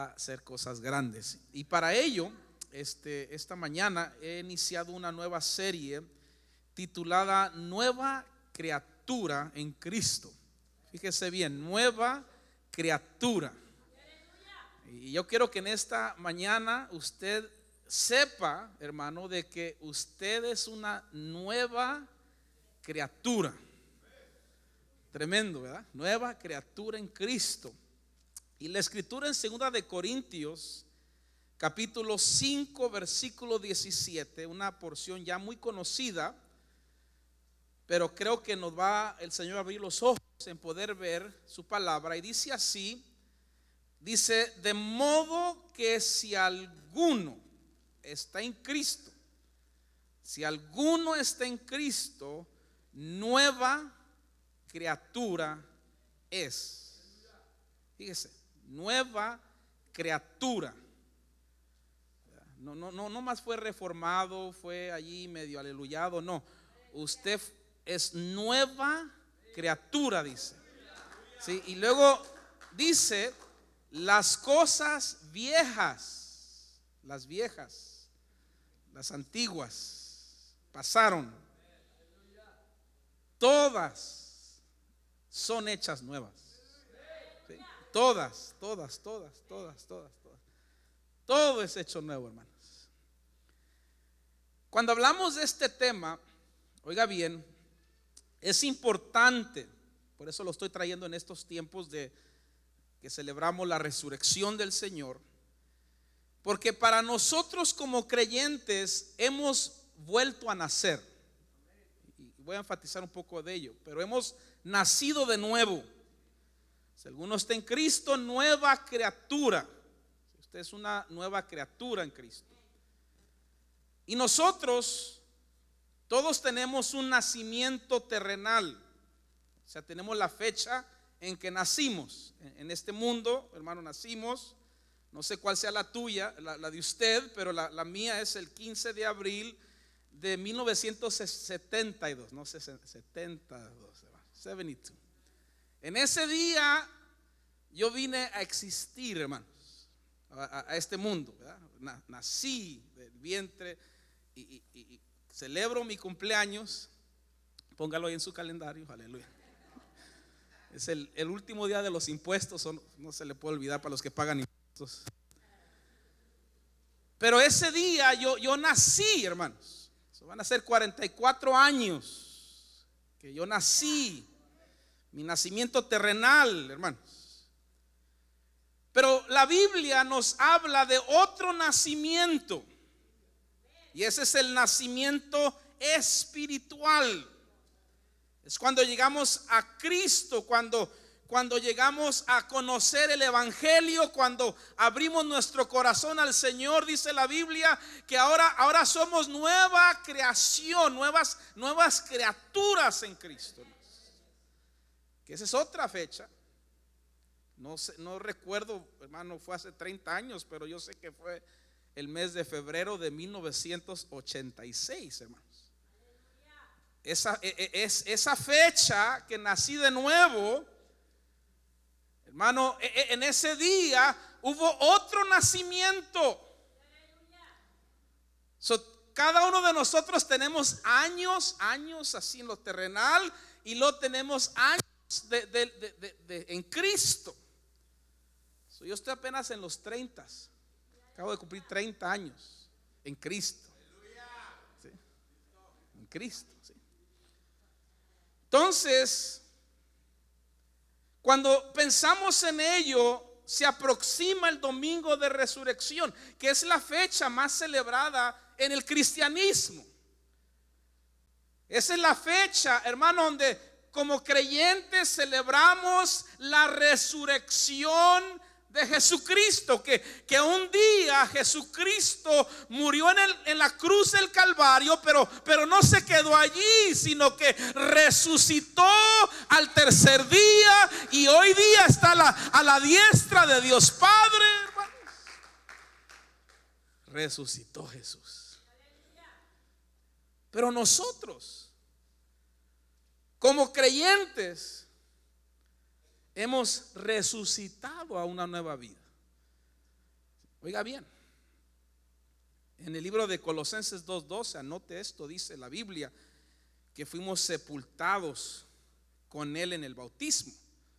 hacer cosas grandes. Y para ello, esta mañana he iniciado una nueva serie titulada Nueva Criatura en Cristo. Fíjese bien, nueva criatura. Y yo quiero que en esta mañana usted sepa, hermano, de que usted es una nueva criatura. Tremendo, ¿verdad? Nueva criatura en Cristo. Y la escritura en 2 de Corintios, capítulo 5, versículo 17, una porción ya muy conocida, pero creo que nos va el Señor a abrir los ojos en poder ver su palabra. Y dice así, dice: de modo que si alguno está en Cristo, si alguno está en Cristo, nueva criatura es. Fíjese, nueva criatura. No más fue reformado, fue allí medio aleluyado. No, usted es nueva criatura, dice. Sí, y luego dice: las cosas viejas, las antiguas, pasaron. Todas son hechas nuevas. ¿Sí? Todas. Todo es hecho nuevo, hermanos. Cuando hablamos de este tema, oiga bien, es importante, por eso lo estoy trayendo en estos tiempos de que celebramos la resurrección del Señor, porque para nosotros como creyentes hemos vuelto a nacer. Y voy a enfatizar un poco de ello, pero hemos nacido de nuevo. Si alguno está en Cristo, nueva criatura. Usted es una nueva criatura en Cristo. Y nosotros todos tenemos un nacimiento terrenal. O sea, tenemos la fecha en que nacimos en este mundo, hermano. Nacimos, no sé cuál sea la tuya, la de usted, pero la mía es el 15 de abril de 1972. No sé, 72. En ese día yo vine a existir, hermanos, a este mundo, ¿verdad? Nací del vientre y celebro mi cumpleaños. Póngalo ahí en su calendario, aleluya. Es el último día de los impuestos, no se le puede olvidar para los que pagan impuestos. Pero ese día yo nací, hermanos. Van a ser 44 años que yo nací. Mi nacimiento terrenal, hermanos. Pero la Biblia nos habla de otro nacimiento, y ese es el nacimiento espiritual. Es cuando llegamos a Cristo, cuando llegamos a conocer el Evangelio, cuando abrimos nuestro corazón al Señor. Dice la Biblia que ahora somos nueva creación, nuevas criaturas en Cristo. Que esa es otra fecha. No recuerdo, hermano, fue hace 30 años, pero yo sé que fue el mes de febrero de 1986, hermanos. Esa fecha que nací de nuevo, hermano, en ese día hubo otro nacimiento. Cada uno de nosotros tenemos años así en lo terrenal, y lo tenemos años en Cristo. Yo estoy apenas en los 30. Acabo de cumplir 30 años en Cristo. ¿Sí? En Cristo, ¿sí? Entonces, cuando pensamos en ello, se aproxima el domingo de resurrección, que es la fecha más celebrada en el cristianismo. Esa es la fecha, hermano, donde como creyentes celebramos la resurrección de Jesucristo, que un día Jesucristo murió en la cruz del Calvario, pero no se quedó allí, sino que resucitó al tercer día, y hoy día está a la diestra de Dios Padre, hermanos. Resucitó Jesús. Pero nosotros, como creyentes, hemos resucitado a una nueva vida. Oiga bien, en el libro de Colosenses 2:12, anote esto, dice la Biblia, que fuimos sepultados con Él en el bautismo.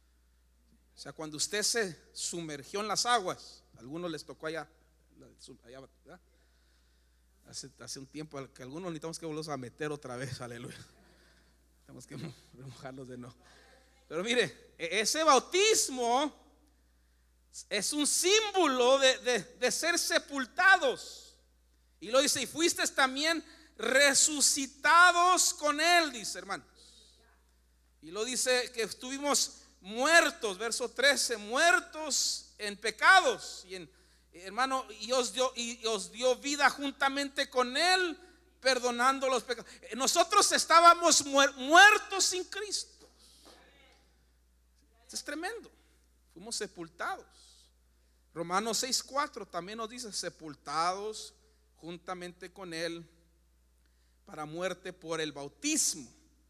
O sea, cuando usted se sumergió en las aguas, a algunos les tocó allá ¿verdad? Hace un tiempo que algunos necesitamos que volverlos a meter otra vez, aleluya. Tenemos que remojarlos de nuevo. Pero mire, ese bautismo es un símbolo de ser sepultados. Y lo dice, y fuiste también resucitados con Él, dice, hermanos. Y lo dice que estuvimos muertos, verso 13, muertos en pecados. Y hermano, y os dio vida juntamente con Él, perdonando los pecados. Nosotros estábamos muertos sin Cristo. Esto es tremendo. Fuimos sepultados. Romanos 6:4 también nos dice, sepultados juntamente con Él para muerte por el bautismo.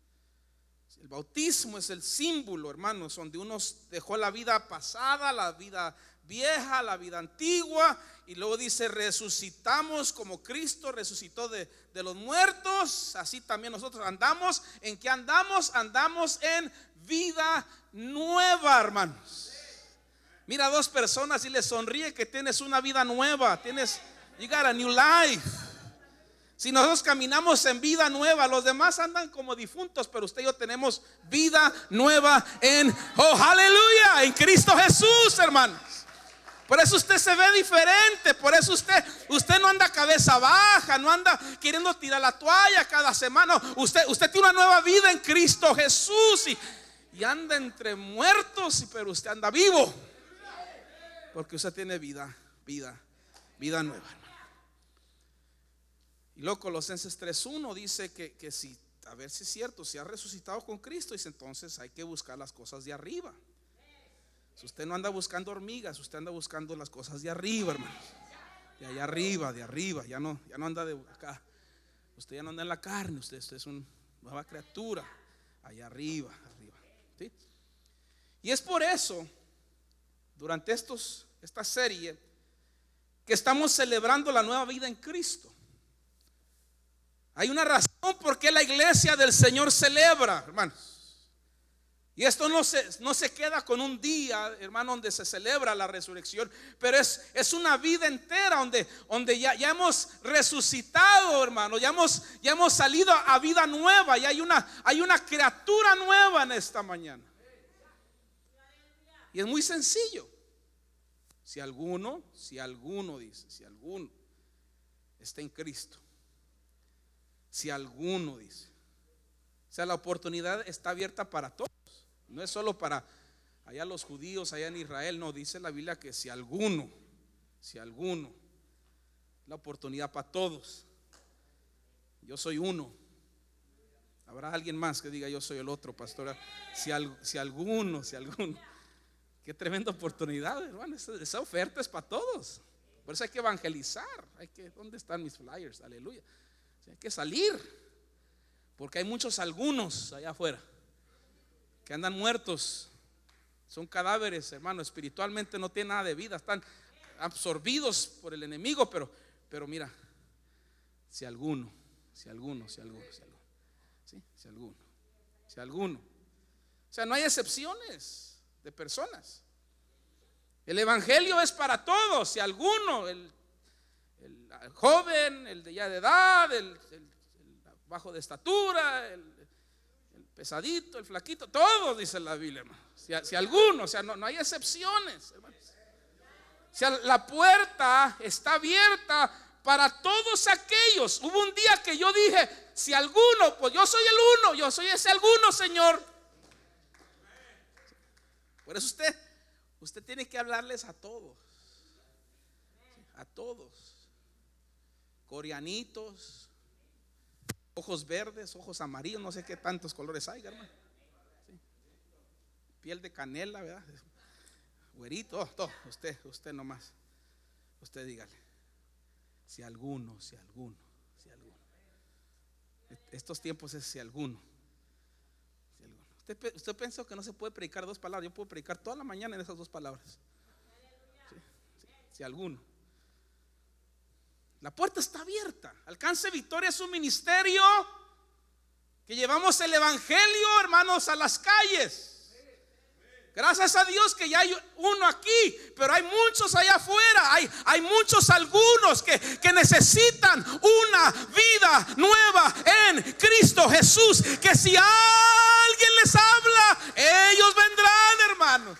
El bautismo es el símbolo, hermanos, donde uno dejó la vida pasada, la vida vieja, la vida antigua, y luego dice, resucitamos como Cristo resucitó de los muertos. Así también nosotros andamos. ¿En qué andamos? Andamos en vida nueva, hermanos. Mira a dos personas y les sonríe que tienes una vida nueva. You got a new life. Si nosotros caminamos en vida nueva, los demás andan como difuntos, pero usted y yo tenemos vida nueva aleluya, en Cristo Jesús, hermanos. Por eso usted se ve diferente. Por eso usted no anda cabeza baja, no anda queriendo tirar la toalla cada semana. Usted tiene una nueva vida en Cristo Jesús y anda entre muertos, pero usted anda vivo, porque usted tiene vida nueva. Y luego Colosenses 3:1 dice que si, a ver si es cierto, si ha resucitado con Cristo, dice, entonces hay que buscar las cosas de arriba. Si usted no anda buscando hormigas, usted anda buscando las cosas de arriba, hermanos. De allá arriba, de arriba. Ya no anda de acá. Usted ya no anda en la carne. Usted es una nueva criatura. Allá arriba. ¿Sí? Y es por eso, durante esta serie, que estamos celebrando la nueva vida en Cristo. Hay una razón por qué la iglesia del Señor celebra, hermanos. Y esto no se queda con un día, hermano, donde se celebra la resurrección, pero es una vida entera donde ya hemos resucitado, hermano. Ya hemos salido a vida nueva. Y hay una criatura nueva en esta mañana. Y es muy sencillo. Si alguno está en Cristo, si alguno dice, o sea, la oportunidad está abierta para todos. No es solo para allá los judíos, allá en Israel. No, dice la Biblia que si alguno, la oportunidad para todos. Yo soy uno. Habrá alguien más que diga yo soy el otro, pastora. Si alguno. Qué tremenda oportunidad, hermano. Esa oferta es para todos. Por eso hay que evangelizar. ¿Dónde están mis flyers? Aleluya. O sea, hay que salir, porque hay muchos algunos allá afuera que andan muertos. Son cadáveres, hermano. Espiritualmente no tienen nada de vida. Están absorbidos por el enemigo. Pero mira, si alguno. O sea, no hay excepciones de personas. El evangelio es para todos. Si alguno, el joven, el de ya de edad, el bajo de estatura, el pesadito, el flaquito, todos, dice la Biblia, hermano. Si alguno, o sea, no hay excepciones, hermanos. O sea, la puerta está abierta para todos aquellos. Hubo un día que yo dije, si alguno, pues yo soy el uno, yo soy ese alguno, Señor. Por eso usted tiene que hablarles a todos. A todos. Coreanitos, ojos verdes, ojos amarillos, no sé qué tantos colores hay, hermano. ¿Sí? Piel de canela, ¿verdad? Güerito, todo. Usted nomás. Usted dígale. Si alguno. Estos tiempos es si alguno. Usted pensó que no se puede predicar dos palabras. Yo puedo predicar toda la mañana en esas dos palabras. Si alguno. La puerta está abierta. Alcance Victoria es un ministerio que llevamos el evangelio, hermanos, a las calles. Gracias a Dios que ya hay uno aquí, pero hay muchos allá afuera. Hay muchos, algunos que necesitan una vida nueva en Cristo Jesús. Que si alguien les habla, ellos vendrán, hermanos.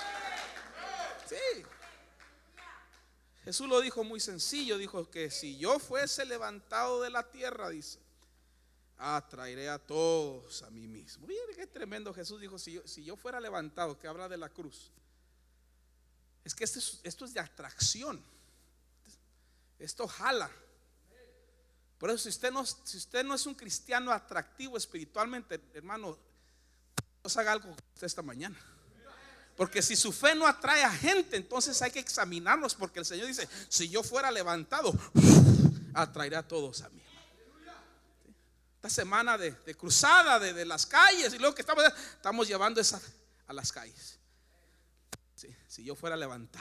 Sí. Jesús lo dijo muy sencillo. Dijo que si yo fuese levantado de la tierra, dice, atraeré a todos a mí mismo. Miren qué tremendo. Jesús dijo, si yo fuera levantado, que habla de la cruz. Es que esto es de atracción. Esto jala. Por eso si usted no es un cristiano atractivo espiritualmente, hermano, Dios haga algo esta mañana. Porque si su fe no atrae a gente, entonces hay que examinarnos. Porque el Señor dice, si yo fuera levantado, atraeré a todos a mí. Esta semana de cruzada de las calles, y luego que estamos llevando esa a las calles. Sí, si yo fuera levantado,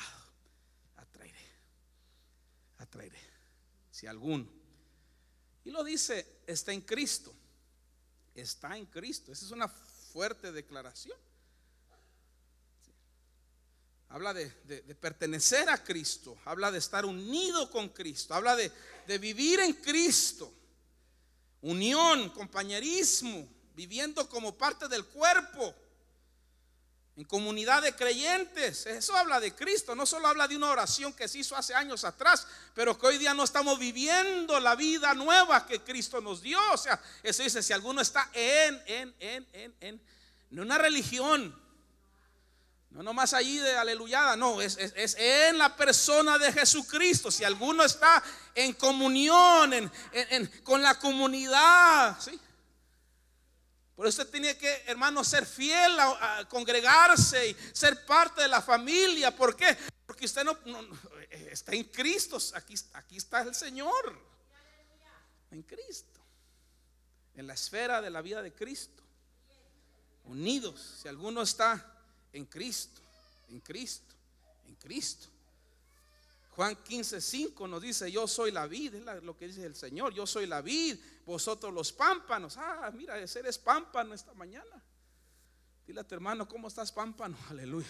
atraeré. Si alguno. Y lo dice, está en Cristo. Está en Cristo. Esa es una fuerte declaración. Sí. Habla de pertenecer a Cristo. Habla de estar unido con Cristo. Habla de vivir en Cristo. Unión, compañerismo, viviendo como parte del cuerpo, en comunidad de creyentes. Eso habla de Cristo. No solo habla de una oración que se hizo hace años atrás, pero que hoy día no estamos viviendo la vida nueva que Cristo nos dio. O sea, eso dice, si alguno está en una religión, no nomás allí de aleluyada, no, es en la persona de Jesucristo. Si alguno está en comunión con la comunidad, ¿sí? Por eso usted tiene que, hermano, ser fiel a congregarse y ser parte de la familia. ¿Por qué? Porque usted no está en Cristo. Aquí está el Señor. En Cristo. En la esfera de la vida de Cristo. Unidos. Si alguno está en Cristo, en Cristo, en Cristo. Juan 15:5 nos dice, yo soy la vid, es lo que dice el Señor, yo soy la vid, vosotros los pámpanos. Mira, eres pámpano esta mañana. Dile a tu hermano, ¿cómo estás, pámpano? Aleluya.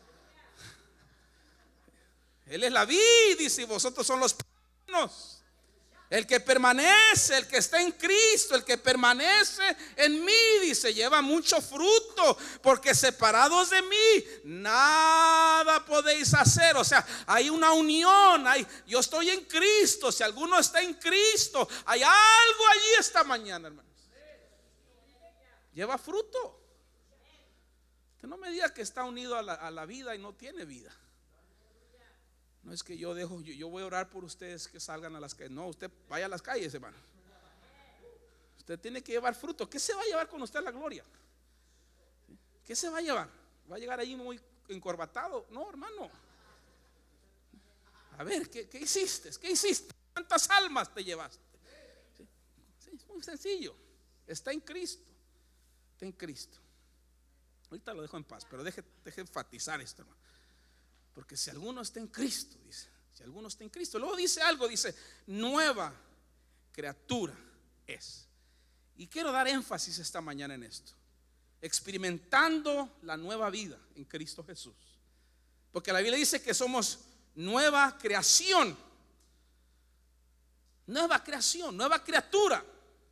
Él es la vid, dice, y vosotros son los pámpanos. El que permanece, el que está en Cristo, el que permanece en mí, dice, lleva mucho fruto, porque separados de mí nada podéis hacer. O sea, hay una unión, yo estoy en Cristo. Si alguno está en Cristo, hay algo allí esta mañana, hermanos. Lleva fruto. Usted no me diga que está unido a la vida y no tiene vida. No es que yo voy a orar por ustedes que salgan a las calles. No, usted vaya a las calles, hermano. Usted tiene que llevar fruto. ¿Qué se va a llevar con usted a la gloria? ¿Qué se va a llevar? ¿Va a llegar ahí muy encorbatado? No, hermano. A ver, ¿qué hiciste? ¿Qué hiciste? ¿Cuántas almas te llevaste? Sí, es muy sencillo. Está en Cristo. Está en Cristo. Ahorita lo dejo en paz, pero deje enfatizar esto, hermano. Porque si alguno está en Cristo, dice, si alguno está en Cristo, luego dice algo, dice, nueva criatura es. Y quiero dar énfasis esta mañana en esto, experimentando la nueva vida en Cristo Jesús. Porque la Biblia dice que somos nueva creación, nueva criatura.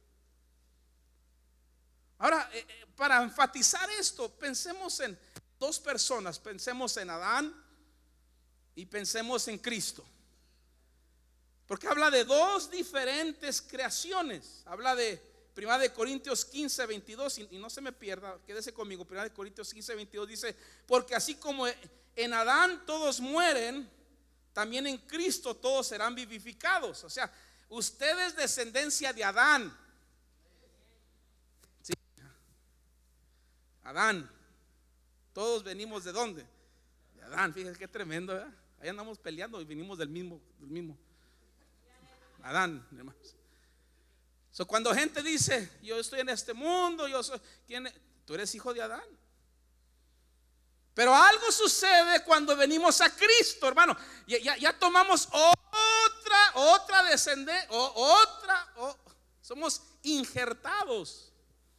Ahora, para enfatizar esto, pensemos en dos personas, pensemos en Adán y pensemos en Cristo. Porque habla de dos diferentes creaciones. Habla de 1 Corintios 15:22, y no se me pierda, quédese conmigo. 1 Corintios 15:22 dice, porque así como en Adán todos mueren, también en Cristo todos serán vivificados. O sea, usted es descendencia de Adán. Sí. Adán. Todos venimos ¿de dónde? De Adán. Fíjense qué tremendo, ¿verdad? Ahí andamos peleando y venimos del mismo Adán, hermanos. Cuando gente dice, yo estoy en este mundo, tú eres hijo de Adán. Pero algo sucede cuando venimos a Cristo, hermano. Ya tomamos otra otra descendencia, somos injertados.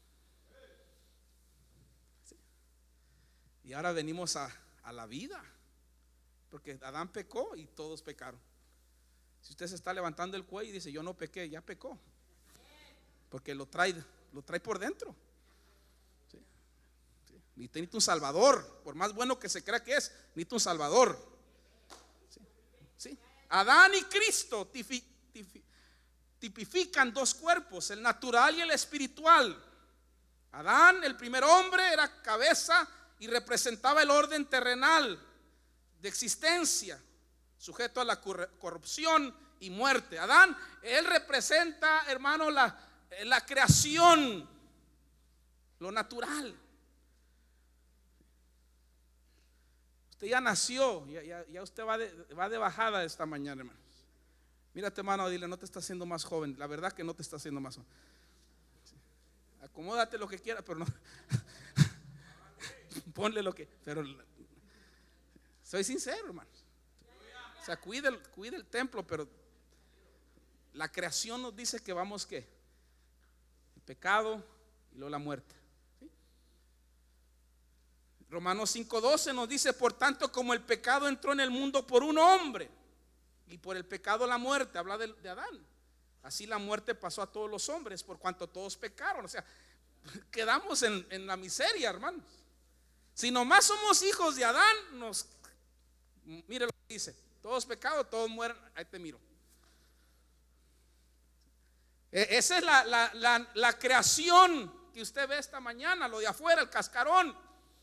Y ahora venimos a la vida, porque Adán pecó y todos pecaron. Si usted se está levantando el cuello y dice yo no pequé, ya pecó, porque lo trae por dentro. ¿Sí? ¿Sí? Necesita un salvador, por más bueno que se crea que es, necesita un salvador. ¿Sí? ¿Sí? Adán y Cristo tipifican dos cuerpos, el natural y el espiritual. Adán, el primer hombre, era cabeza y representaba el orden terrenal de existencia, sujeto a la corrupción y muerte. Adán, él representa, hermano, la creación, lo natural. Usted ya nació, ya usted va de bajada esta mañana, hermanos. Mírate, hermano, dile, no te está haciendo más joven. La verdad que no te está haciendo más joven. Acomódate lo que quiera, pero no. Ponle lo que, pero soy sincero, hermanos. O sea, cuide el templo, pero la creación nos dice que vamos ¿qué? El pecado y luego la muerte. ¿Sí? Romanos 5:12 nos dice, por tanto, como el pecado entró en el mundo por un hombre, y por el pecado la muerte, habla de Adán, así la muerte pasó a todos los hombres, por cuanto todos pecaron. O sea, quedamos en la miseria, hermanos. Si nomás somos hijos de Adán, mire lo que dice, todos pecados, todos mueren. Ahí te miro. Esa es la creación que usted ve esta mañana, lo de afuera, el cascarón.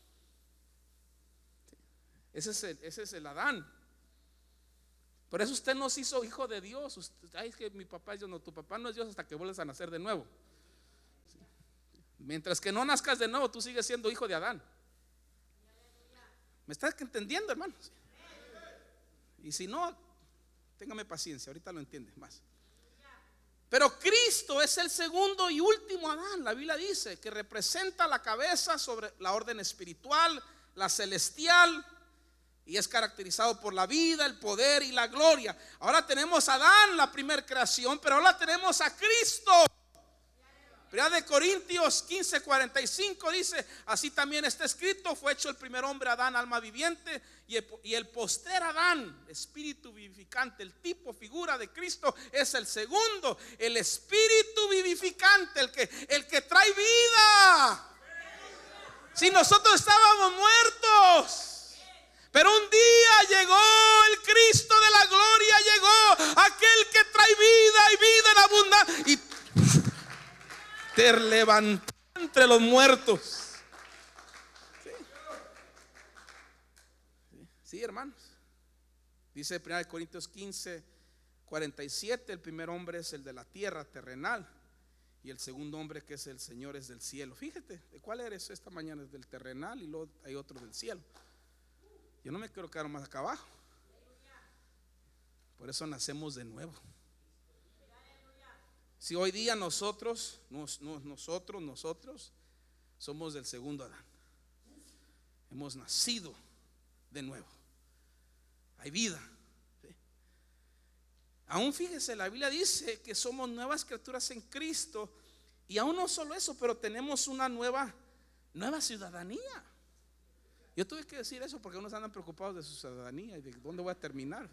Ese es el Adán. Por eso usted no se hizo hijo de Dios. Ay, es que mi papá es Dios. No, tu papá no es Dios hasta que vuelvas a nacer de nuevo. Mientras que no nazcas de nuevo, tú sigues siendo hijo de Adán. ¿Me estás entendiendo, hermano? Y si no, téngame paciencia, ahorita lo entiende más. Pero Cristo es el segundo y último Adán. La Biblia dice que representa la cabeza sobre la orden espiritual, la celestial, y es caracterizado por la vida, el poder y la gloria. Ahora tenemos a Adán, la primera creación, pero ahora tenemos a Cristo. Primera de Corintios 15:45 dice, así también está escrito, fue hecho el primer hombre Adán, alma viviente, y el postrer Adán, espíritu vivificante. El tipo, figura de Cristo es el segundo, el espíritu vivificante, el que trae vida. Si nosotros estábamos muertos, pero un día llegó el Cristo de la gloria, llegó aquel que trae vida y vida en abundancia y te levantó entre los muertos. Sí, sí, hermanos. Dice 1 Corintios 15:47, el primer hombre es el de la tierra terrenal y el segundo hombre que es el Señor es del cielo. Fíjate, ¿de cuál eres esta mañana? Es del terrenal y luego hay otro del cielo. Yo no me quiero quedar más acá abajo. Por eso nacemos de nuevo. Si hoy día nosotros somos del segundo Adán, hemos nacido de nuevo, hay vida. ¿Sí? Aún fíjese, la Biblia dice que somos nuevas criaturas en Cristo, y aún no solo eso, pero tenemos una nueva ciudadanía. Yo tuve que decir eso porque unos andan preocupados de su ciudadanía y de dónde voy a terminar.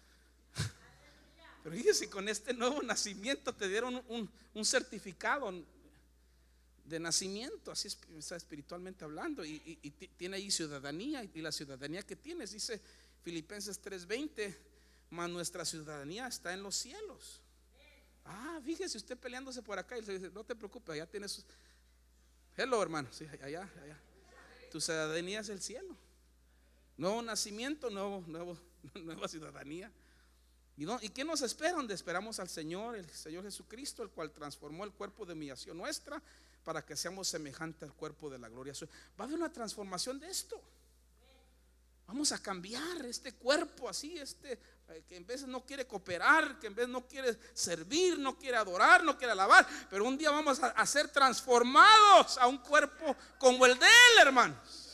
Pero fíjese, con este nuevo nacimiento te dieron un certificado de nacimiento, así espiritualmente hablando, y tiene ahí ciudadanía, y la ciudadanía que tienes, dice Filipenses 3:20, mas nuestra ciudadanía está en los cielos. Fíjese usted peleándose por acá y le dice, no te preocupes, allá tienes. Hello, hermano, sí, allá. Tu ciudadanía es el cielo. Nuevo nacimiento, nueva ciudadanía. ¿Y qué nos espera? Donde esperamos al Señor, el Señor Jesucristo, el cual transformó el cuerpo de humillación nuestra para que seamos semejantes al cuerpo de la gloria suya. Va a haber una transformación de esto. Vamos a cambiar este cuerpo así, que en vez no quiere cooperar, que en vez no quiere servir, no quiere adorar, no quiere alabar, pero un día vamos a ser transformados a un cuerpo como el de Él, hermanos.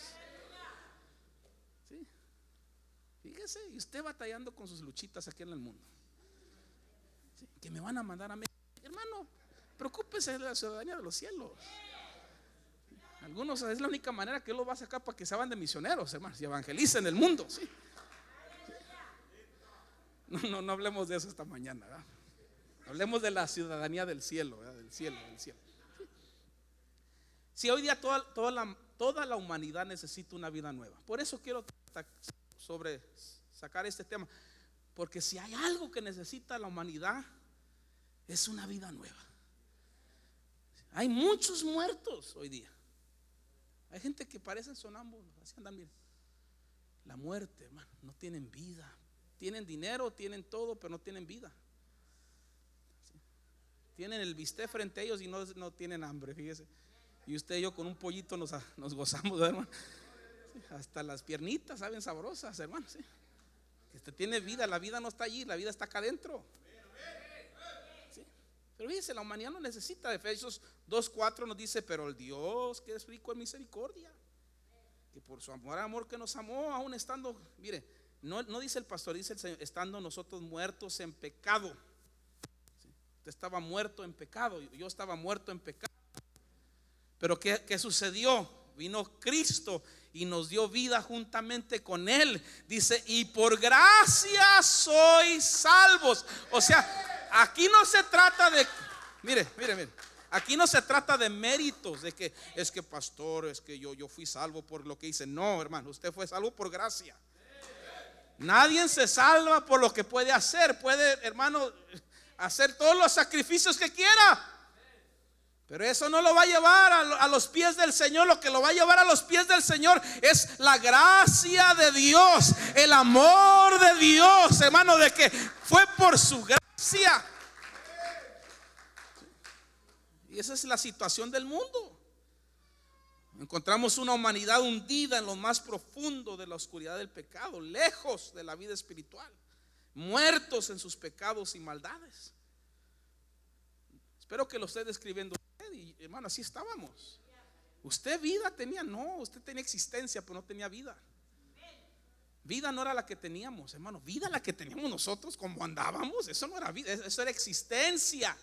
¿Sí? Fíjese, y usted batallando con sus luchitas aquí en el mundo. que me van a mandar a México. Hermano, preocúpese de la ciudadanía de los cielos. Algunos es la única manera que Él los va a sacar para que se van de misioneros, hermanos, y evangelicen el mundo. ¿Sí? No hablemos de eso esta mañana, ¿verdad? Hablemos de la ciudadanía del cielo, ¿verdad? Del cielo. Si hoy día toda la humanidad necesita una vida nueva. Por eso quiero sacar este tema. Porque si hay algo que necesita la humanidad, es una vida nueva. Hay muchos muertos hoy día. Hay gente que parecen sonámbulos, así andan bien. La muerte, hermano, no tienen vida. Tienen dinero, tienen todo, pero no tienen vida. ¿Sí? Tienen el bistec frente a ellos y no tienen hambre, fíjese. Y usted y yo con un pollito nos gozamos, hermano. Sí, hasta las piernitas saben sabrosas, hermano. ¿Sí? Que usted tiene vida, la vida no está allí, la vida está acá adentro. ¿Sí? Pero fíjese, la humanidad no necesita. Efesios 2:4 nos dice: pero el Dios que es rico en misericordia, que por su amor que nos amó, aún estando, mire, no dice el pastor, dice el Señor, estando nosotros muertos en pecado. ¿Sí? Usted estaba muerto en pecado, yo estaba muerto en pecado. Pero ¿qué sucedió? Vino Cristo y nos dio vida juntamente con Él. Dice: y por gracia sois salvos. O sea, aquí no se trata de, mire, aquí no se trata de méritos, de que es que pastor, es que yo fui salvo por lo que hice. No, hermano, usted fue salvo por gracia. Nadie se salva por lo que puede hacer. Puede, hermano, hacer todos los sacrificios que quiera, pero eso no lo va a llevar a los pies del Señor. Lo que lo va a llevar a los pies del Señor es la gracia de Dios, el amor de Dios, hermano, de que fue por su gracia. Y esa es la situación del mundo. Encontramos una humanidad hundida en lo más profundo de la oscuridad del pecado, lejos de la vida espiritual, muertos en sus pecados y maldades. Espero que lo esté describiendo usted. Y hermano, así estábamos. ¿Usted vida tenía? No, usted tenía existencia, pero no tenía vida. Vida no era la que teníamos, hermano. Vida la que teníamos nosotros, como andábamos. Eso no era vida, eso era existencia.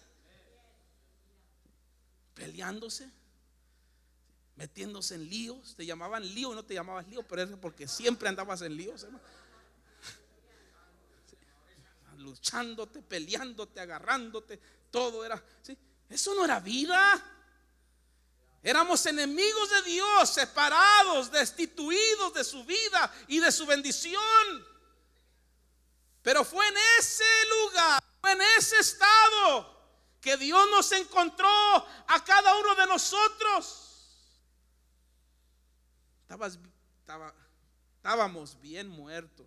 Peleándose, metiéndose en líos. Te llamaban lío y no te llamabas lío, pero es porque siempre andabas en líos, hermano. Luchándote, peleándote, agarrándote. Todo era, ¿sí? Eso no era vida. Éramos enemigos de Dios, separados, destituidos de su vida y de su bendición. Pero fue en ese lugar, fue en ese estado, que Dios nos encontró a cada uno de nosotros. Estábamos bien muertos.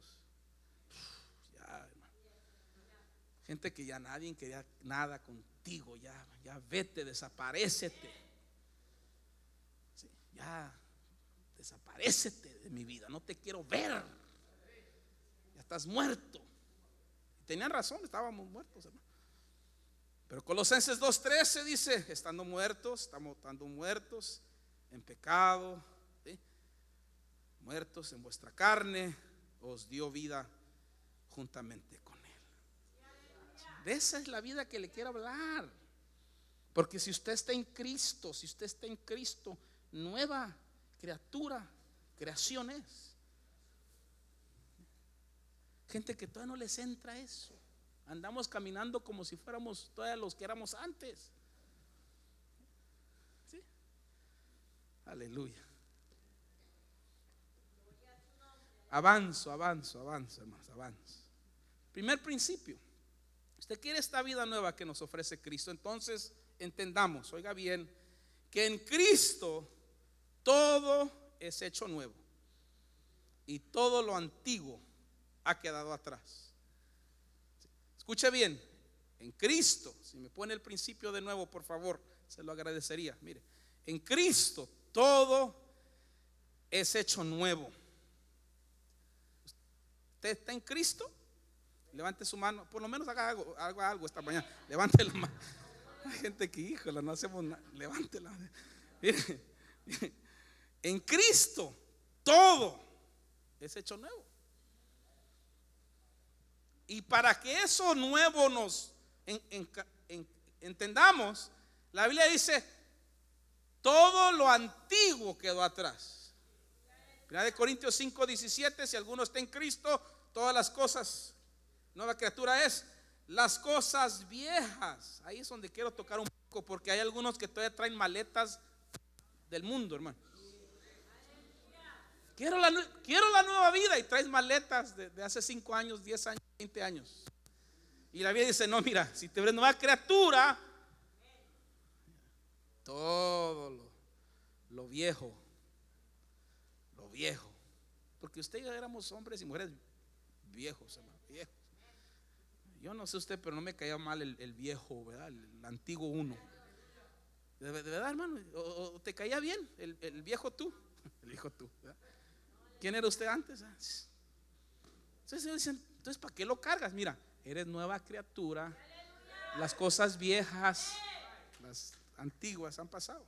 Gente que ya nadie quería nada contigo. Ya vete, desaparécete. Sí, ya desaparécete de mi vida. No te quiero ver. Ya estás muerto. Y tenían razón, estábamos muertos, hermano. Pero Colosenses 2:13 dice: estando muertos en pecado, ¿sí? Muertos en vuestra carne, os dio vida juntamente con Él. De esa es la vida que le quiero hablar. Porque si usted está en Cristo, nueva criatura, creación es. Gente que todavía no les entra eso. Andamos caminando como si fuéramos todavía los que éramos antes. ¿Sí? Aleluya. Avanzo, hermanos, avanzo. Primer principio. Usted quiere esta vida nueva que nos ofrece Cristo. Entonces entendamos, oiga bien, que en Cristo todo es hecho nuevo y todo lo antiguo ha quedado atrás. Escuche bien, en Cristo, si me pone el principio de nuevo, por favor, se lo agradecería. Mire, en Cristo todo es hecho nuevo. ¿Usted está en Cristo? Levante su mano, por lo menos haga algo esta mañana. Levante la mano. Hay gente que, híjole, no hacemos nada. Levántela. Mire, en Cristo todo es hecho nuevo. Y para que eso nuevo nos entendamos, la Biblia dice, todo lo antiguo quedó atrás. 1 Corintios 5:17, si alguno está en Cristo, todas las cosas, nueva criatura es. Las cosas viejas, ahí es donde quiero tocar un poco, porque hay algunos que todavía traen maletas del mundo, hermano. Quiero la nueva vida y traes maletas de hace 5 años, 10 años, 20 años. Y la Biblia dice, no, mira, si te ves nueva criatura, todo lo viejo, porque usted y yo éramos hombres y mujeres viejos, hermano, viejos. Yo no sé usted, pero no me caía mal el viejo, ¿verdad? El antiguo uno. De verdad, hermano, o te caía bien el viejo tú, el viejo tú, ¿verdad? ¿Quién era usted antes? Entonces dicen, entonces ¿para qué lo cargas? Mira, eres nueva criatura. Las cosas viejas, las antiguas han pasado.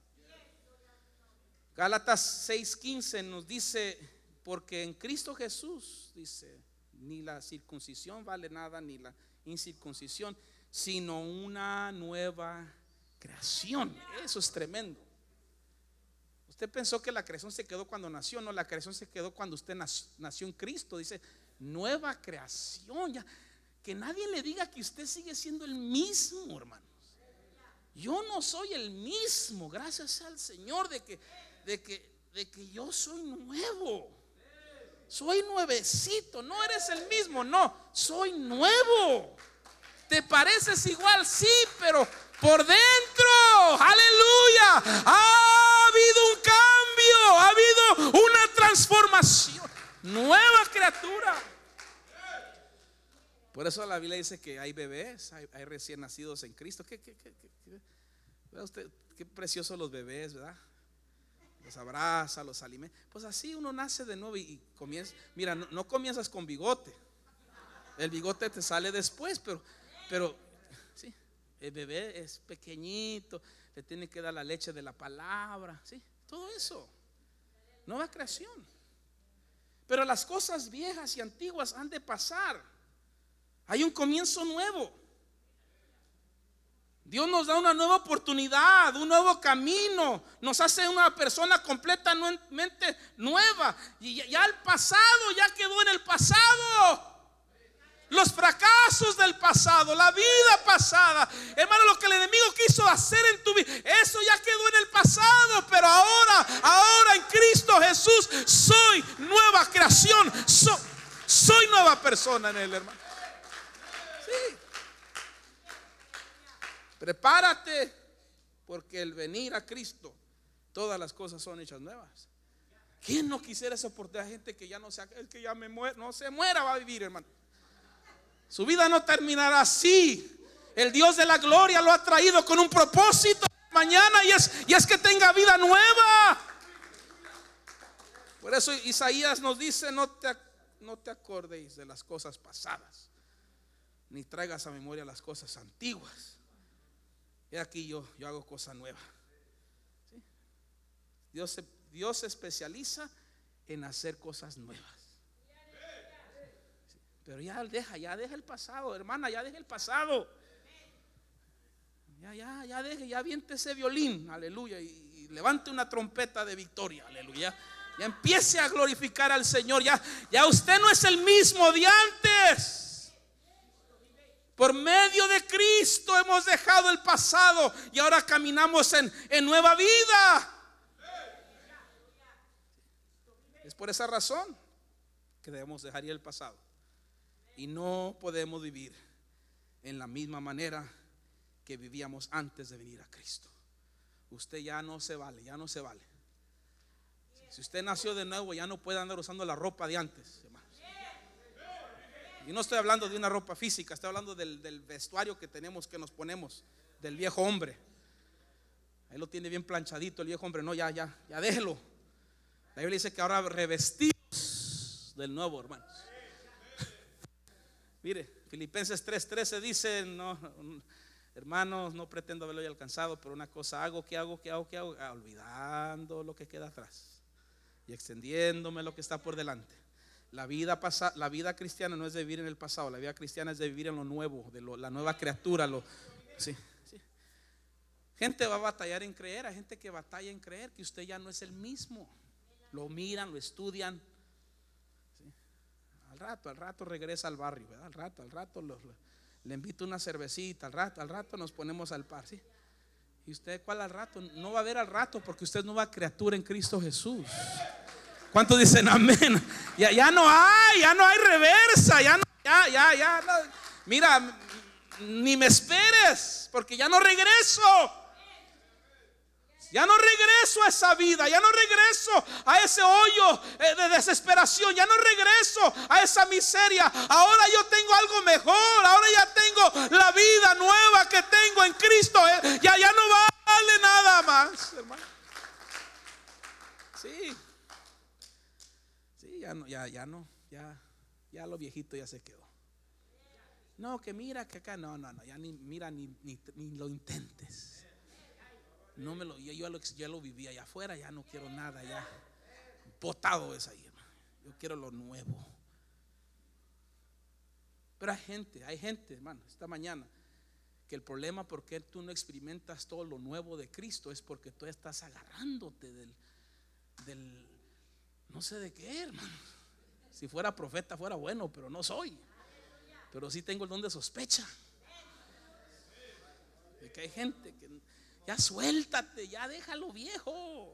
Gálatas 6:15 nos dice, porque en Cristo Jesús, dice, ni la circuncisión vale nada, ni la incircuncisión, sino una nueva creación. Eso es tremendo. Usted pensó que la creación se quedó cuando nació. No, la creación se quedó cuando usted nació en Cristo. Dice, nueva creación. Ya, que nadie le diga que usted sigue siendo el mismo, hermanos. Yo no soy el mismo, gracias al Señor de que yo soy nuevo. Soy nuevecito. No eres el mismo, no, soy nuevo. Te pareces igual, sí, pero por dentro, aleluya, ha habido un cambio, ha habido una transformación, nueva criatura. Por eso la Biblia dice que hay bebés, hay recién nacidos en Cristo. ¿Ve usted qué preciosos los bebés, verdad? Los abraza, los alimenta. Pues así uno nace de nuevo y comienza. Mira, no comienzas con bigote. El bigote te sale después, pero sí, el bebé es pequeñito, le tiene que dar la leche de la palabra, sí, todo eso. Nueva creación. Pero las cosas viejas y antiguas han de pasar. Hay un comienzo nuevo. Dios nos da una nueva oportunidad, un nuevo camino. Nos hace una persona completamente nueva. Y ya el pasado ya quedó en el pasado. Los fracasos del pasado, la vida pasada, hermano, lo que el enemigo quiso hacer en tu vida, eso ya quedó en el pasado. Pero ahora en Cristo Jesús soy nueva creación, soy nueva persona en él, hermano. Sí. Prepárate, porque el venir a Cristo, todas las cosas son hechas nuevas. ¿Quién no quisiera esa oportunidad? Gente que ya no se, el que ya me muere, no se muera, va a vivir, hermano. Su vida no terminará así. El Dios de la gloria lo ha traído con un propósito mañana, y es que tenga vida nueva. Por eso Isaías nos dice, no te acordéis de las cosas pasadas, ni traigas a memoria las cosas antiguas. He aquí yo hago cosa nueva. ¿Sí? Dios se especializa en hacer cosas nuevas. ¿Sí? Pero ya deja el pasado, hermana, ya deja el pasado. Ya aviente ese violín, aleluya, y levante una trompeta de victoria, aleluya. Ya empiece a glorificar al Señor. Ya usted no es el mismo de antes. Por medio de Cristo hemos dejado el pasado y ahora caminamos en nueva vida. Es por esa razón que debemos dejar ir el pasado. Y no podemos vivir en la misma manera que vivíamos antes de venir a Cristo. Usted ya no se vale, ya no se vale. Si usted nació de nuevo, ya no puede andar usando la ropa de antes, hermanos. Y no estoy hablando de una ropa física, estoy hablando del vestuario que tenemos, que nos ponemos, del viejo hombre. Ahí lo tiene bien planchadito el viejo hombre. No, ya déjelo. La Biblia dice que ahora revestidos del nuevo, hermanos. Mire, Filipenses 3:13 dice, no, hermanos, no pretendo haberlo ya alcanzado, pero una cosa hago, ¿qué hago? Olvidando lo que queda atrás y extendiéndome lo que está por delante. La vida cristiana no es de vivir en el pasado. La vida cristiana es de vivir en lo nuevo, la nueva criatura. Sí. Gente va a batallar en creer. Hay gente que batalla en creer que usted ya no es el mismo. Lo miran, lo estudian. ¿Sí? Al rato regresa al barrio, ¿verdad? Al rato le invito una cervecita. Al rato nos ponemos al par, ¿sí? ¿Y usted cuál al rato? No va a haber al rato, porque usted es nueva criatura en Cristo Jesús. ¿Cuántos dicen amén? Ya no hay reversa. Ya no. Mira, ni me esperes, porque ya no regreso. Ya no regreso a esa vida, ya no regreso a ese hoyo de desesperación, ya no regreso a esa miseria. Ahora yo tengo algo mejor, ahora ya tengo la vida nueva que tengo en Cristo. Ya no vale nada más, hermano. Sí, ya lo viejito ya se quedó. No, que mira que acá, no, ya ni lo intentes. No yo lo viví allá afuera, ya no quiero nada, ya botado es ahí, hermano. Yo quiero lo nuevo. Pero hay gente, hermano, esta mañana, que el problema por qué tú no experimentas todo lo nuevo de Cristo es porque tú estás agarrándote del no sé de qué, hermano. Si fuera profeta fuera bueno, pero no soy. Pero sí tengo el don de sospecha de que hay gente que ya suéltate, ya déjalo viejo.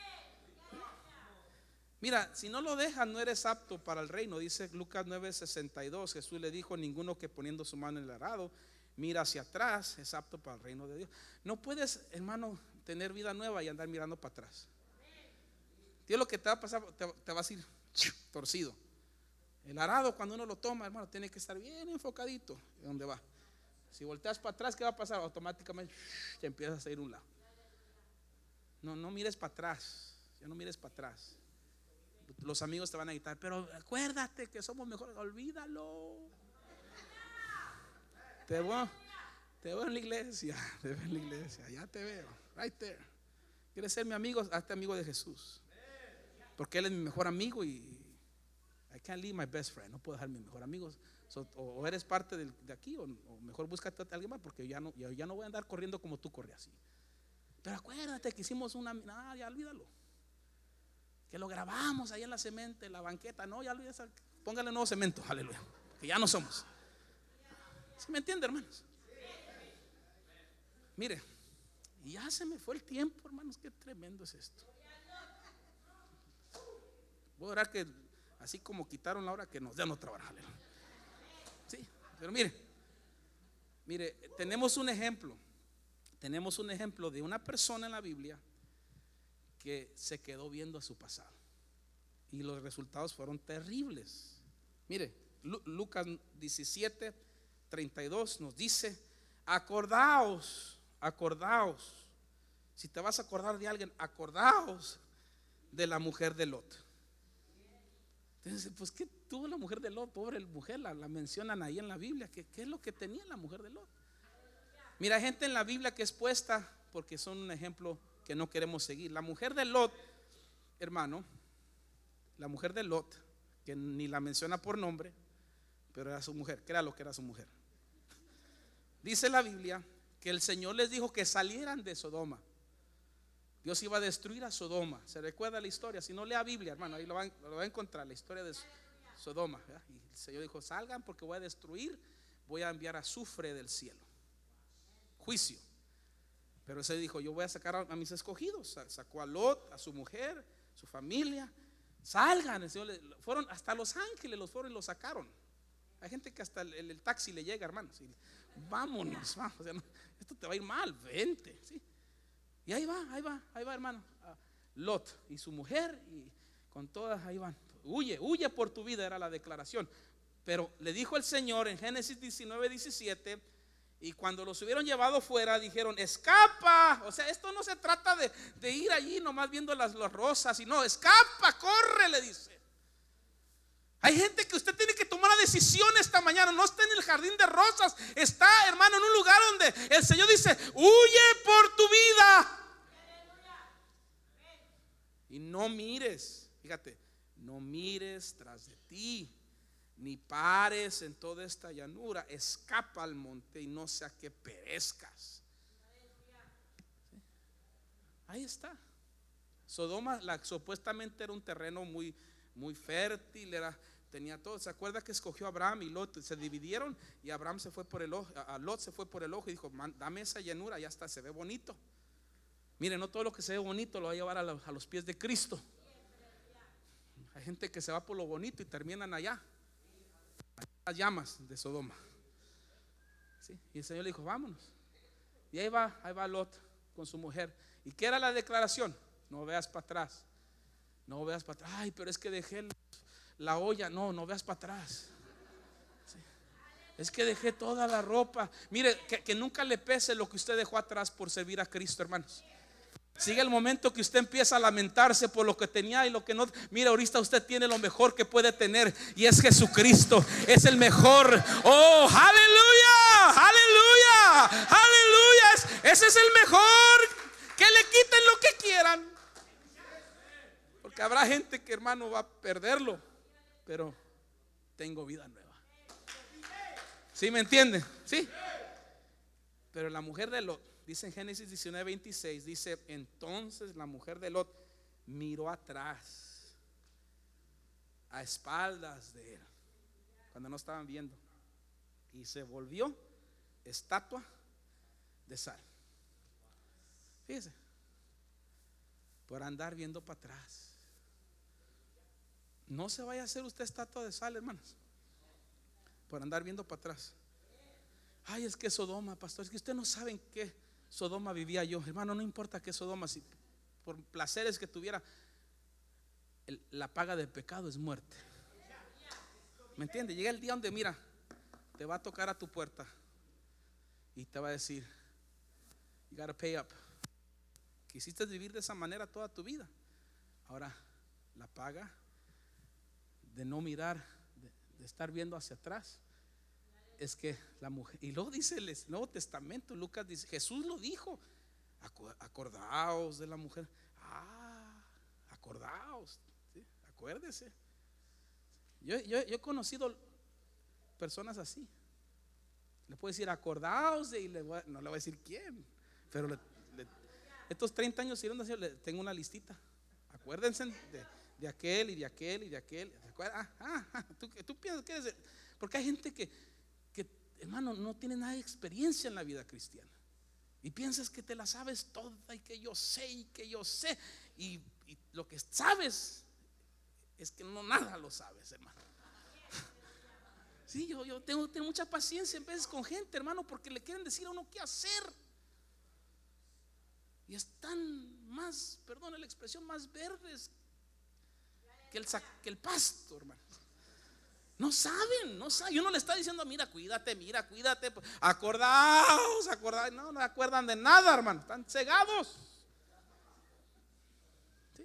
Mira, si no lo dejas no eres apto para el reino. Dice Lucas 9:62. Jesús le dijo: ninguno que poniendo su mano en el arado mira hacia atrás es apto para el reino de Dios. No puedes, hermano, tener vida nueva y andar mirando para atrás. Dios, lo que te va a pasar, te vas a ir torcido. El arado, cuando uno lo toma, hermano, tiene que estar bien enfocadito de dónde va. Si volteas para atrás, ¿qué va a pasar? Automáticamente te empiezas a ir a un lado. No mires para atrás. Ya no mires para atrás. Los amigos te van a gritar: pero acuérdate que somos mejores. Olvídalo. Te veo en la iglesia. Ya te veo. Right there. ¿Quieres ser mi amigo? Hazte amigo de Jesús. Porque Él es mi mejor amigo y I can't leave my best friend. No puedo dejar mi mejor amigo. O eres parte de aquí, o mejor búscate a alguien más, porque ya no voy a andar corriendo como tú corrías. Pero acuérdate que hicimos ya olvídalo. Que lo grabamos ahí en la cemento, en la banqueta. No, ya olvídalo. Póngale nuevo cemento, aleluya. Que ya no somos. ¿Sí me entiende, hermanos? Mire, y ya se me fue el tiempo, hermanos. Qué tremendo es esto. Voy a orar que así como quitaron la hora, que nos den otra hora, aleluya. Sí, pero mire, tenemos un ejemplo de una persona en la Biblia que se quedó viendo a su pasado y los resultados fueron terribles. Mire, Lucas 17:32 nos dice: acordaos. Si te vas a acordar de alguien, acordaos de la mujer de Lot. Entonces, pues, ¿qué tuvo la mujer de Lot? Pobre mujer, la mencionan ahí en la Biblia. ¿Qué es lo que tenía la mujer de Lot? Mira, hay gente en la Biblia que es puesta porque son un ejemplo que no queremos seguir. La mujer de Lot, hermano, la mujer de Lot, que ni la menciona por nombre, pero era su mujer. Créalo que era su mujer. Dice la Biblia que el Señor les dijo que salieran de Sodoma. Dios iba a destruir a Sodoma. ¿Se recuerda la historia? Si no, lea Biblia, hermano, ahí lo va a encontrar, la historia de Sodoma, ¿verdad? Y el Señor dijo: salgan porque voy a destruir, voy a enviar azufre del cielo, juicio. Pero ese dijo: yo voy a sacar a mis escogidos. Sacó a Lot, a su mujer, su familia. Salgan. El Señor fueron hasta Los Ángeles, los fueron y los sacaron. Hay gente que hasta el taxi le llega, hermanos. Vámonos, vamos. O sea, esto te va a ir mal, vente, ¿sí? Y ahí va, hermano. Lot y su mujer, y con todas ahí van. Huye por tu vida, era la declaración. Pero le dijo el Señor en Génesis 19:17, y cuando los hubieron llevado fuera, dijeron: escapa. O sea, esto no se trata de ir allí nomás viendo las rosas, sino escapa, corre, le dice. Hay gente que usted tiene que tomar una decisión esta mañana. No está en el jardín de rosas, está, hermano, en un lugar donde el Señor dice: huye por tu vida. Y no mires, fíjate, no mires tras de ti, ni pares en toda esta llanura, escapa al monte y no sea que perezcas. ¿Sí? Ahí está. Sodoma, supuestamente era un terreno muy, muy fértil, tenía todo. ¿Se acuerda que escogió a Abraham y Lot? Se dividieron y Abraham se fue por el ojo, a Lot se fue por el ojo y dijo: dame esa llanura, ya está, se ve bonito. Miren, no todo lo que se ve bonito lo va a llevar a los pies de Cristo. Hay gente que se va por lo bonito y terminan allá, las llamas de Sodoma. ¿Sí? Y el Señor le dijo: vámonos. Y ahí va Lot con su mujer. ¿Y qué era la declaración? No veas para atrás. No veas para atrás. Ay, pero es que dejé la olla. No veas para atrás. ¿Sí? Es que dejé toda la ropa. Mire, que nunca le pese lo que usted dejó atrás por servir a Cristo, hermanos. Sigue el momento que usted empieza a lamentarse por lo que tenía y lo que no. Mira, ahorita usted tiene lo mejor que puede tener, y es Jesucristo. Es el mejor. Oh, aleluya, aleluya, aleluya. Ese es el mejor. Que le quiten lo que quieran, porque habrá gente que, hermano, va a perderlo, pero tengo vida nueva. ¿Sí me entiende? Sí. Pero la mujer de Lot, dice en Génesis 19:26, dice: entonces la mujer de Lot miró atrás, a espaldas de él, cuando no estaban viendo, y se volvió estatua de sal. Fíjese, por andar viendo para atrás. No se vaya a hacer usted estatua de sal, hermanos, por andar viendo para atrás. Ay, es que Sodoma, pastor, es que usted no sabe en qué Sodoma vivía yo. Hermano, no importa qué Sodoma, si por placeres que tuviera, la paga del pecado es muerte. ¿Me entiende? Llega el día donde, mira, te va a tocar a tu puerta y te va a decir: you gotta pay up. Quisiste vivir de esa manera toda tu vida. Ahora la paga de no mirar, de estar viendo hacia atrás, es que la mujer. Y luego dice el Nuevo Testamento, Lucas dice, Jesús lo dijo: acordaos de la mujer. Acordaos, ¿sí? Acuérdese. Yo he conocido personas así. Le puedo decir: acordaos y no le voy a decir quién, pero estos 30 años sirven así. Tengo una listita. Acuérdense de aquel y de aquel y de aquel. ¿Tú piensas que eres? Porque hay gente que, hermano, no tiene nada de experiencia en la vida cristiana y piensas que te la sabes toda y que yo sé y lo que sabes es que no nada lo sabes, hermano. Sí, yo tengo mucha paciencia en veces con gente, hermano, porque le quieren decir a uno qué hacer y están más, perdón la expresión, más verdes que el pasto, hermano. No saben. Y uno le está diciendo: mira, cuídate, acordaos. No acuerdan de nada, hermano. Están cegados. ¿Sí?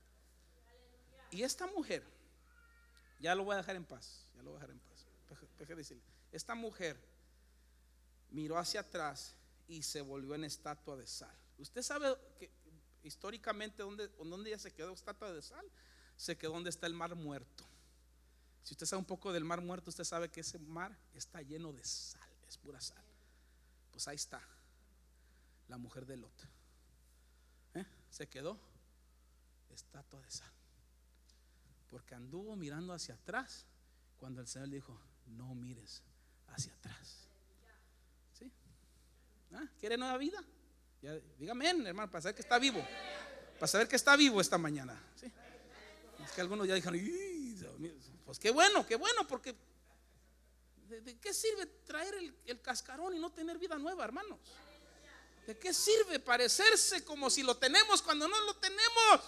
Y esta mujer, ya lo voy a dejar en paz. Deje de decirle, esta mujer miró hacia atrás y se volvió en estatua de sal. Usted sabe que históricamente ¿dónde ella se quedó estatua de sal? Se quedó donde está el mar muerto. Si usted sabe un poco del mar muerto, usted sabe que ese mar está lleno de sal, es pura sal. Pues ahí está la mujer de Lot. Se quedó estatua de sal, porque anduvo mirando hacia atrás cuando el Señor le dijo: no mires hacia atrás. ¿Sí? ¿Quiere nueva vida? Ya, dígame, hermano, para saber que está vivo. Para saber que está vivo esta mañana. ¿Sí? Es que algunos ya dijeron: pues qué bueno, porque ¿de qué sirve traer el cascarón y no tener vida nueva, hermanos? ¿De qué sirve parecerse como si lo tenemos cuando no lo tenemos?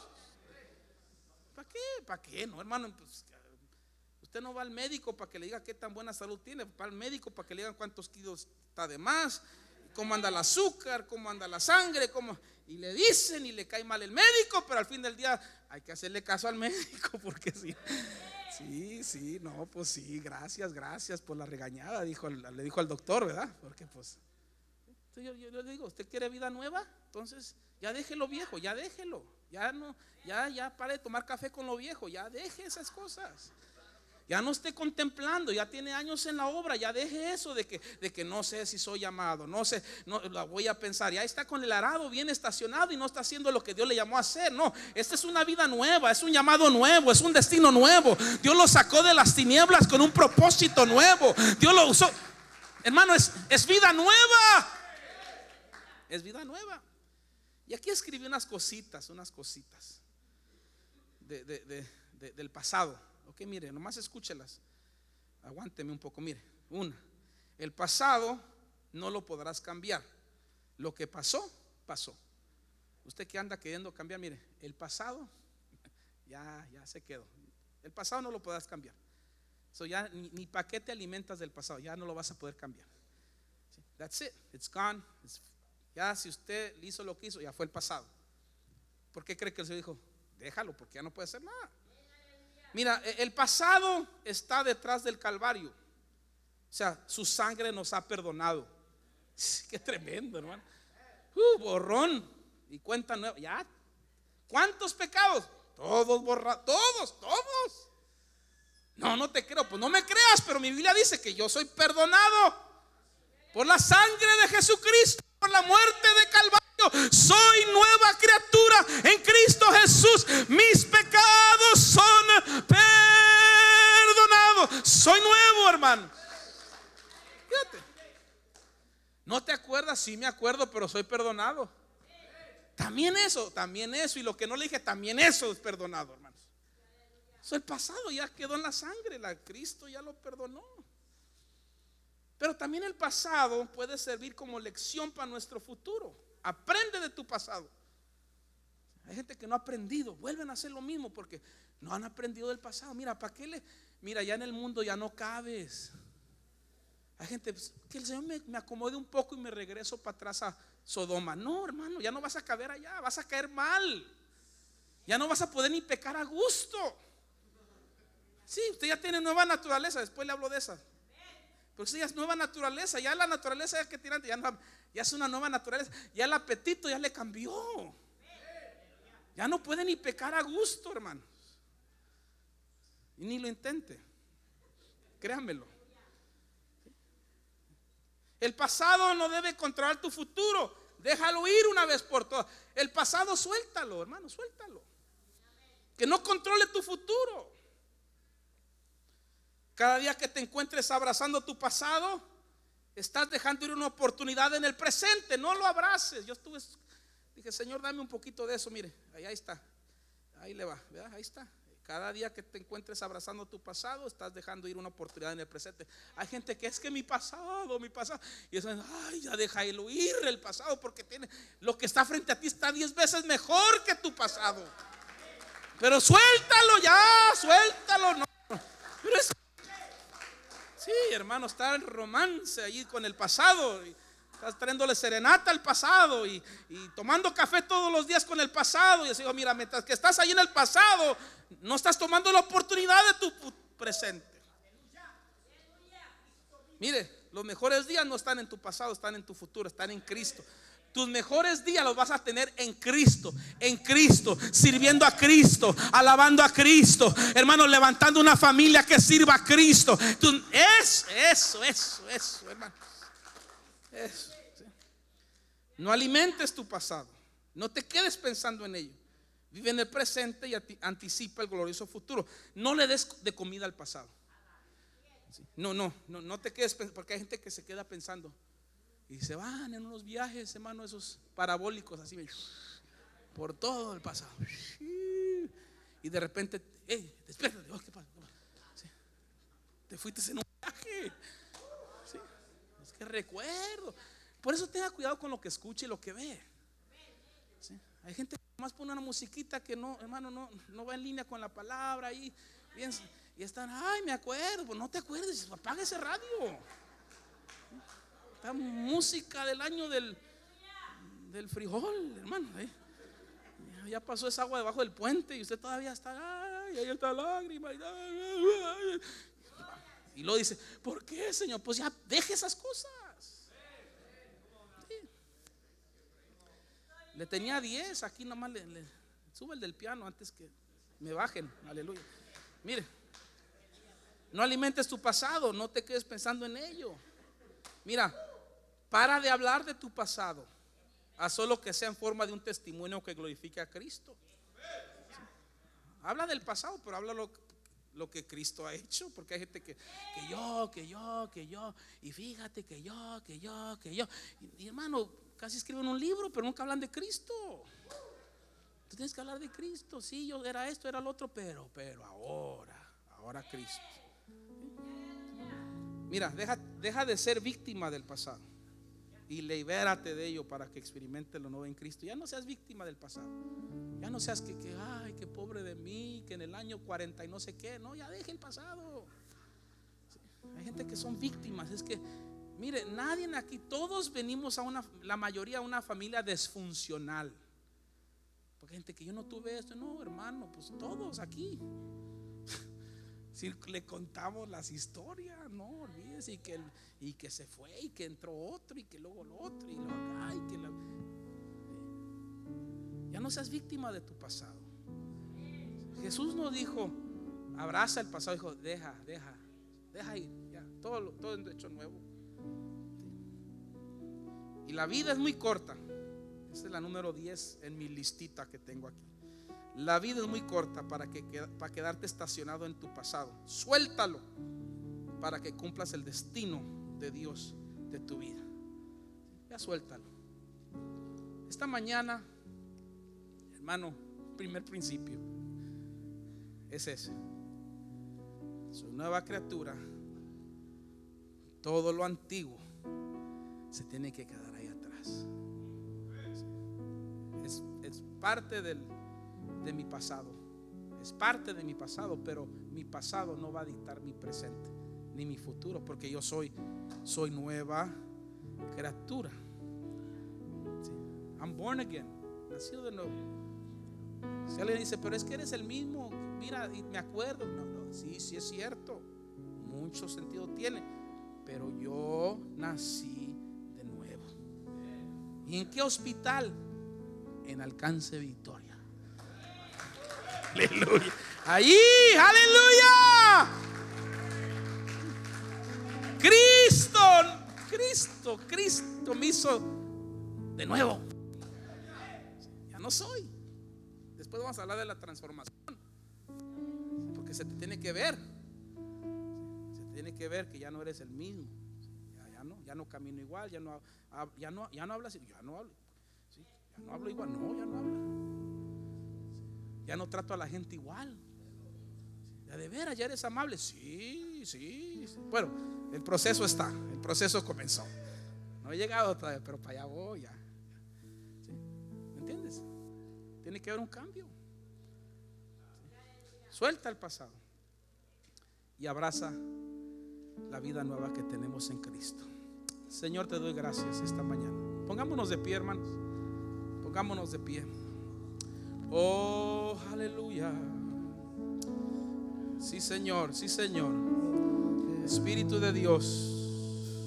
¿Para qué? No, hermano, pues, usted no va al médico para que le diga qué tan buena salud tiene. Va al médico para que le digan cuántos kilos está de más, cómo anda el azúcar, cómo anda la sangre, y le dicen y le cae mal el médico, pero al fin del día hay que hacerle caso al médico, porque sí, no, pues sí, gracias por la regañada, le dijo al doctor, ¿verdad? Porque pues yo le digo: ¿usted quiere vida nueva? Entonces ya déjelo, viejo, ya déjelo. Ya no, ya pare de tomar café con lo viejo, ya deje esas cosas. Ya no esté contemplando, ya tiene años en la obra, ya deje eso de que no sé si soy llamado, no sé, no la voy a pensar. Ya está con el arado bien estacionado y no está haciendo lo que Dios le llamó a hacer. No, esta es una vida nueva, es un llamado nuevo, es un destino nuevo. Dios lo sacó de las tinieblas con un propósito nuevo. Dios lo usó. Hermano, es vida nueva. Es vida nueva. Y aquí escribí unas cositas del pasado. Ok, mire, nomás escúchelas. Aguánteme un poco, mire. El pasado no lo podrás cambiar. Lo que pasó, pasó. Usted que anda queriendo cambiar, mire, el pasado ya se quedó. El pasado no lo podrás cambiar. So ya ni para qué te alimentas del pasado, ya no lo vas a poder cambiar. That's it, it's gone. Ya si usted le hizo lo que hizo, ya fue el pasado. ¿Por qué cree que el Señor dijo? Déjalo, porque ya no puede hacer nada. Mira, el pasado está detrás del Calvario. O sea, su sangre nos ha perdonado. Qué tremendo, hermano. Borrón y cuenta nueva. Ya. ¿Cuántos pecados? Todos borrados. Todos. No te creo. Pues no me creas, pero mi Biblia dice que yo soy perdonado por la sangre de Jesucristo, por la muerte de Calvario. Soy nueva criatura en Cristo Jesús. Mis pecados son perdonados. Soy nuevo, hermano. Fíjate. ¿No te acuerdas? Sí me acuerdo, pero soy perdonado. También eso. Y lo que no le dije, también eso es perdonado, hermanos. Eso el pasado ya quedó en la sangre. Cristo ya lo perdonó. Pero también el pasado puede servir como lección para nuestro futuro. Aprende de tu pasado. Hay gente que no ha aprendido, vuelven a hacer lo mismo porque no han aprendido del pasado. Mira, ¿para qué mira, ya en el mundo ya no cabes. Hay gente que el Señor me acomode un poco y me regreso para atrás a Sodoma. No, hermano, ya no vas a caber allá, vas a caer mal. Ya no vas a poder ni pecar a gusto. Sí, usted ya tiene nueva naturaleza, después le hablo de esa. Pero si ya es nueva naturaleza, ya la naturaleza que tiene, ya es una nueva naturaleza, ya el apetito ya le cambió. Ya no puede ni pecar a gusto, hermanos. Y ni lo intente. Créanmelo. El pasado no debe controlar tu futuro. Déjalo ir una vez por todas. El pasado suéltalo, hermano, suéltalo. Que no controle tu futuro. Cada día que te encuentres abrazando tu pasado, estás dejando ir una oportunidad en el presente. No lo abraces. Dije, Señor, dame un poquito de eso. Mire, ahí está. Ahí le va, ¿verdad? Ahí está. Cada día que te encuentres abrazando tu pasado, estás dejando ir una oportunidad en el presente. Hay gente que es que mi pasado. Y eso, ya déjalo ir el pasado, porque lo que está frente a ti está 10 veces mejor que tu pasado. Pero suéltalo ya, suéltalo. No. Pero sí, hermano, está en romance allí con el pasado. Estás trayéndole serenata al pasado y tomando café todos los días con el pasado. Y así, mira, mientras que estás ahí en el pasado, no estás tomando la oportunidad de tu presente. Mire, los mejores días no están en tu pasado, están en tu futuro, están en Cristo. Tus mejores días los vas a tener en Cristo, sirviendo a Cristo, alabando a Cristo, hermano, levantando una familia que sirva a Cristo. Eso, hermano. Eso, ¿sí? No alimentes tu pasado, no te quedes pensando en ello. Vive en el presente y anticipa el glorioso futuro. No le des de comida al pasado. ¿Sí? No te quedes pensando, porque hay gente que se queda pensando. Y se van en unos viajes, hermano, esos parabólicos así, por todo el pasado. Y de repente, despiértate, ¿qué pasa? Sí. Te fuiste en un viaje. Sí. Es que recuerdo. Por eso tenga cuidado con lo que escuche y lo que ve. Sí. Hay gente que más pone una musiquita que no, hermano, no va en línea con la palabra ahí. Y están, me acuerdo. Pues no te acuerdes, apaga ese radio. La música del año del frijol, hermano. Ya pasó esa agua debajo del puente y usted todavía está, ahí está lágrima. Y luego dice, ¿por qué, Señor? Pues ya deje esas cosas. Sí. Le tenía 10, aquí nomás Sube el del piano antes que me bajen. Aleluya. Mire, no alimentes tu pasado, no te quedes pensando en ello. Mira, para de hablar de tu pasado, haz solo que sea en forma de un testimonio que glorifique a Cristo. Habla del pasado, pero habla lo que Cristo ha hecho, porque hay gente que yo, y fíjate que yo. Y hermano, casi escriben un libro, pero nunca hablan de Cristo. Tú tienes que hablar de Cristo. Sí, yo era esto, era lo otro, pero ahora Cristo. Mira, deja de ser víctima del pasado y libérate de ello para que experimentes lo nuevo en Cristo. Ya no seas víctima del pasado. Ya no seas que ay, qué pobre de mí, que en el año 40 y no sé qué. No, ya deje el pasado. Hay gente que son víctimas. Es que, mire, nadie aquí, todos venimos la mayoría a una familia disfuncional. Porque hay gente que yo no tuve esto. No, hermano, pues todos aquí. Si le contamos las historias, no olvides, y que se fue, y que entró otro, y que luego lo otro, y luego acá, y que ya no seas víctima de tu pasado. Jesús no dijo abraza el pasado, dijo deja ir, ya, todo es hecho nuevo. Y la vida es muy corta. Esta es la número 10 en mi listita que tengo aquí. La vida es muy corta para quedarte estacionado en tu pasado. Suéltalo para que cumplas el destino de Dios de tu vida. Ya suéltalo. Esta mañana, hermano, primer principio es ese: su nueva criatura. Todo lo antiguo se tiene que quedar ahí atrás. Es parte de mi pasado. Es parte de mi pasado, pero mi pasado no va a dictar mi presente ni mi futuro, porque yo soy nueva criatura. Sí. I'm born again, nacido de nuevo. Si alguien dice, pero es que eres el mismo, mira, y me acuerdo. No, sí es cierto, mucho sentido tiene, pero yo nací de nuevo. ¿Y en qué hospital? En Alcance Victoria. Aleluya. Ahí, aleluya. Cristo me hizo de nuevo. Ya no soy. Después vamos a hablar de la transformación, porque se te tiene que ver. Se te tiene que ver que ya no eres el mismo. Ya no camino igual, ya no hablas, ya no hablo. ¿Sí? Ya no hablo igual, ya no hablo. Ya no trato a la gente igual. Ya de veras, ya eres amable. Sí. Bueno, el proceso comenzó. No he llegado todavía, pero para allá voy ya. ¿Sí? ¿Me entiendes? Tiene que haber un cambio. Suelta el pasado y abraza la vida nueva que tenemos en Cristo. Señor, te doy gracias esta mañana. Pongámonos de pie, hermanos. Pongámonos de pie. Oh, aleluya. Sí, Señor. Espíritu de Dios.